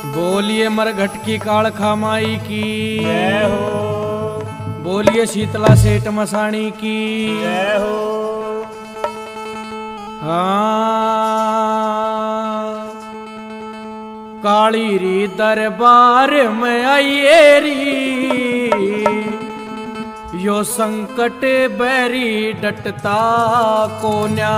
बोलिए मरघट की कालखा माई की जय हो। बोलिए शीतला सेठ मसाणी की जय हो। हाँ काली री दरबार में आइए री यो संकट बैरी डटता को न्या।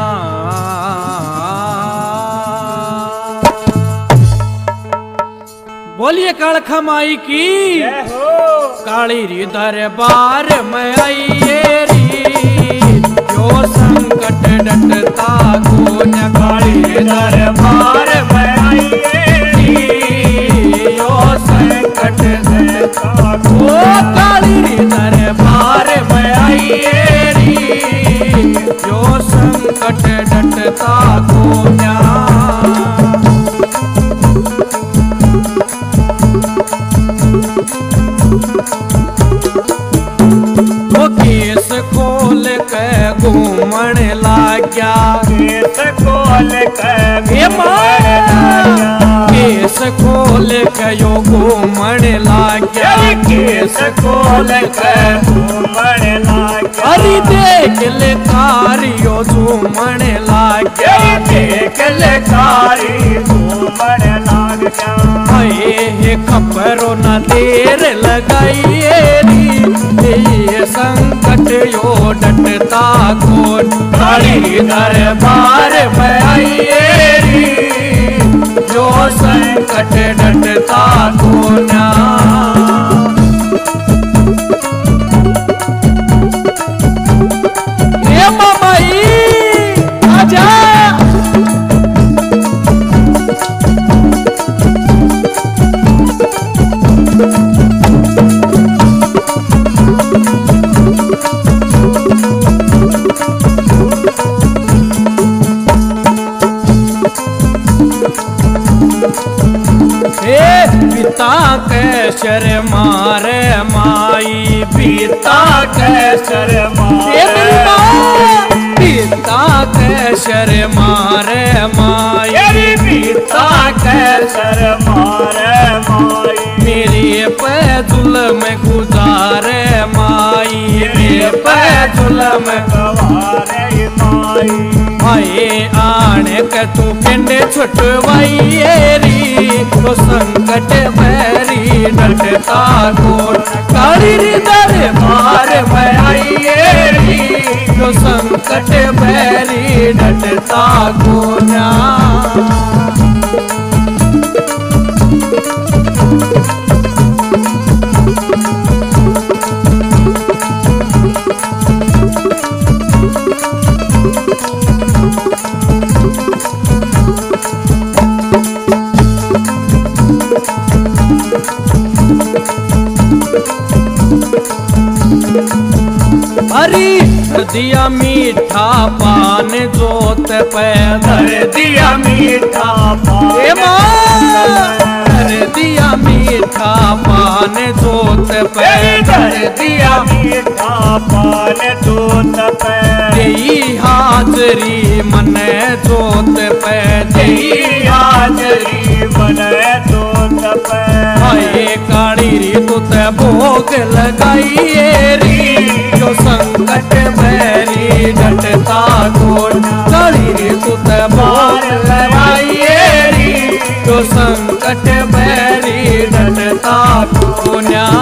बोलिए कालखा माई की जय हो। काली री दरबार में आइए री यो संकट डटता को न्या। काली री दरबार में आइए री यो संकट डटता को। काली री दरबार में आइए री यो संकट डटता को न्या। केस खोल के घूमण लाग्या। केस खोल के केस खोल के यो घूमण लाग्या। केस खोल के घूमण लाग्या। अरे देख ले कारियो झूमण लाग्या। देख ले कारी घूमण लाग्या। हे खबरों न देर लगाइए री ये संकट यो डटता कौन। काली दरबार में आइए री यो संकट डटता कौन। ये मामाई आजा। पिता के शर मारे माई। पिता के शर मारे पिता के शर मारे माई। पिता के शर मारे माई। मेरी पे जुल्म गुजारे माई। मेरे पे जुल्म गवारे माई। आए आने के तू पिंडे छुटवाइए री तो संकट बैरी डटता कौन। काली री दरबार में आइए री तो संकट बैरी डटता कौन। हरी दिया मीठा पान जोत पे धर दिया मीठा पान। धर दिया मीठा पान जोत पे। धर दिया मीठा पान जोत पे। देई हाजरी मन जोत पे। देई हाजरी मन जोत पे। आए काली री तुत भोग लगाइए री जो संकट बैरी डटता कौन। काली री तुत भोग लगाइए री जो संकट बैरी डटता कौन।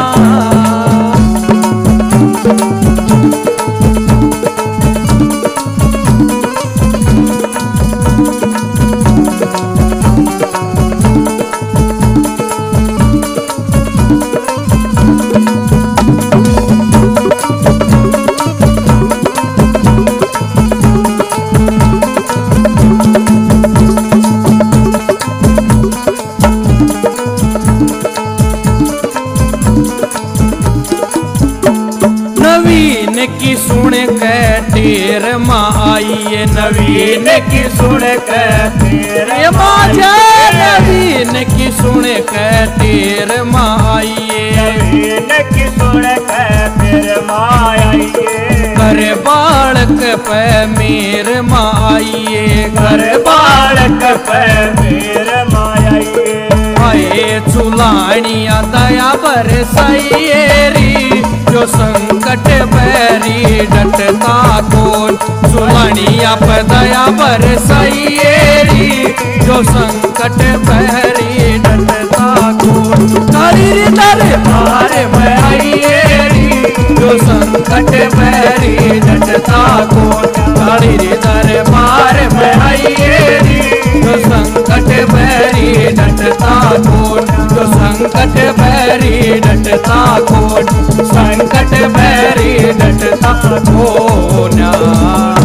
नवीन की सुन के टेर माँ आइए। नवीन की सुन के तेरे माजा। नवीन की सुन के टेर माँ आइए। नवीन की सुन के तेरे मायाइए। घर बालक पे मेर माँ आइए। घर बालक पे मेरे मायाइए। आए सुलानिया दया बरसाइएरी जो संकट बैरी डटता कौन। सुलानिया पर दया बरसाइएरी जो संकट बैरी डटता कौन। काली दरबार में आइएरी जो संकट बैरी डटता कौन। काली दरबार में आइएरी जो संकट बैरी डटता कौन। जो संकट बैरी डटता कौन। संकट बैरी डटता कौन।